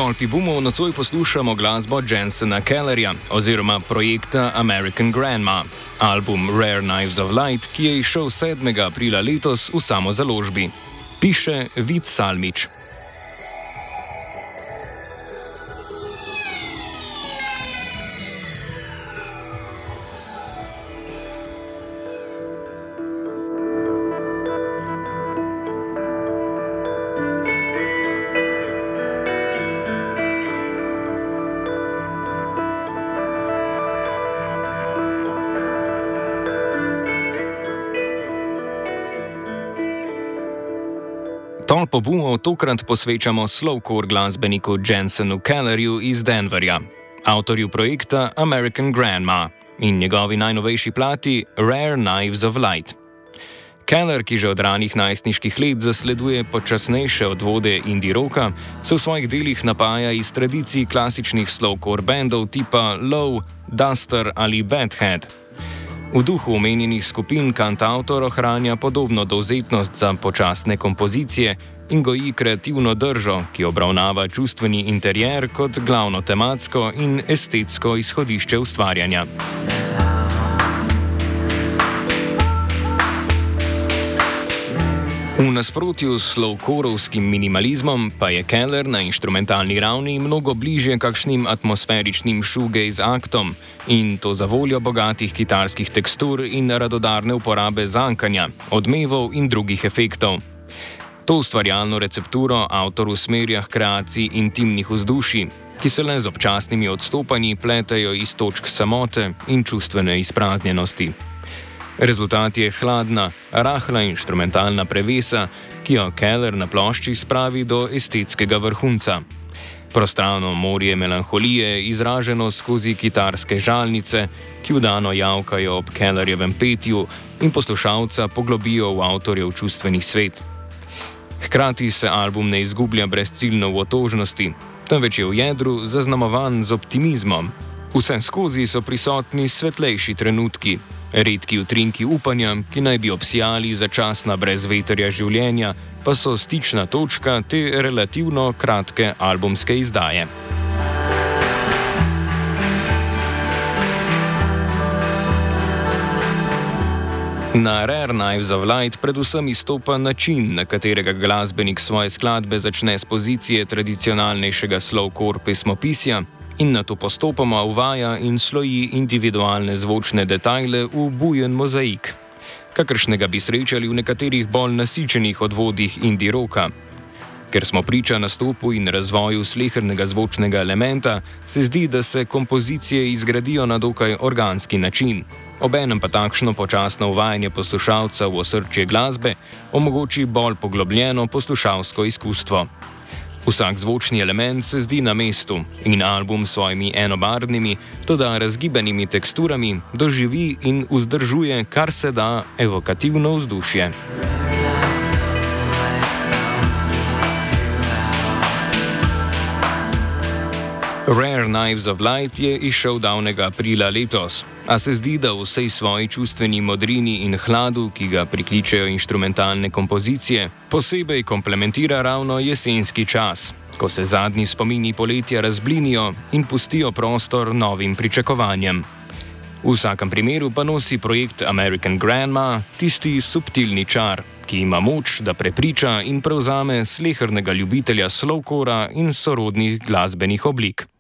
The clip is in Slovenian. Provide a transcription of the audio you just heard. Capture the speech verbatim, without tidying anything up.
Tolpi bumov nocoj poslušamo glasbo Jensena Kellerja oziroma projekta American Grandma, album Rare Knives of Light, ki je izšel sedmega aprila letos v samozaložbi. Piše Vid Salmič. Tolpo bumov tokrat posvečamo slowcore glasbeniku Jensenu Kellerju iz Denverja, avtorju projekta American Grandma in njegovi najnovejši plati Rare Knives of Light. Keller, ki že od ranih najstniških let zasleduje počasnejše odvode indie rocka, se v svojih delih napaja iz tradicij klasičnih slowcore bandov tipa Low, Duster ali Bad Head. V duhu omenjenih skupin kantavtor ohranja podobno dovzetnost za počasne kompozicije in goji kreativno držo, ki obravnava čustveni interier kot glavno tematsko in estetsko izhodišče ustvarjanja. V nasprotju s slowcoreovskim minimalizmom pa je Keller na inštrumentalni ravni mnogo bližje kakšnim atmosferičnim shoegaze aktom in to za voljo bogatih kitarskih tekstur in radodarne uporabe zankanja, odmevov in drugih efektov. To ustvarjalno recepturo avtor usmerja h kreaciji intimnih vzdušij, ki se le z občasnimi odstopanji pletejo iz točk samote in čustvene izpraznjenosti. Rezultat je hladna, rahla inštrumentalna prevesa, ki jo Keller na plošči spravi do estetskega vrhunca. Prostrano morje melanholije, izraženo skozi kitarske žalnice, ki vdano javkajo ob Kellerjevem petju in poslušalca poglobijo v avtorjev čustveni svet. Hkrati se album ne izgublja brezciljno v otožnosti, temveč je v jedru zaznamovan z optimizmom. Vse skozi so prisotni svetlejši trenutki, redki utrinki upanja, ki naj bi obsijali začasna brezvetrja življenja, pa so stična točka te relativno kratke albumske izdaje. Na Rare Knives of Light predvsem izstopa način, na katerega glasbenik svoje skladbe začne s pozicije tradicionalnejšega slowcore pesmopisja in nato postopoma uvaja in sloji individualne zvočne detajle v bujen mozaik, kakršnega bi srečali v nekaterih bolj nasičenih odvodih indie rocka. Ker smo priča nastopu in razvoju slehernega zvočnega elementa, se zdi, da se kompozicije izgradijo na dokaj organski način. Obenem pa takšno počasno uvajanje poslušalca v osrčje glasbe omogoči bolj poglobljeno poslušalsko izkustvo. Vsak zvočni element se zdi na mestu in album s svojimi enobarvnimi, toda razgibanimi teksturami doživi in vzdržuje kar se da evokativno vzdušje. Rare Knives of Light je izšel davnega aprila letos, a se zdi, da v vsej svoji čustveni modrini in hladu, ki ga prikličejo inštrumentalne kompozicije, posebej komplementira ravno jesenski čas, ko se zadnji spomini poletja razblinijo in pustijo prostor novim pričakovanjem. V vsakem primeru pa nosi projekt American Grandma tisti subtilni čar, ki ima moč, da prepriča in prevzame slehernega ljubitelja slowcora in sorodnih glasbenih oblik.